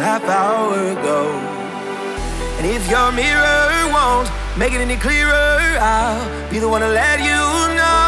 half hour ago. And if your mirror won't make it any clearer, I'll be the one to let you know.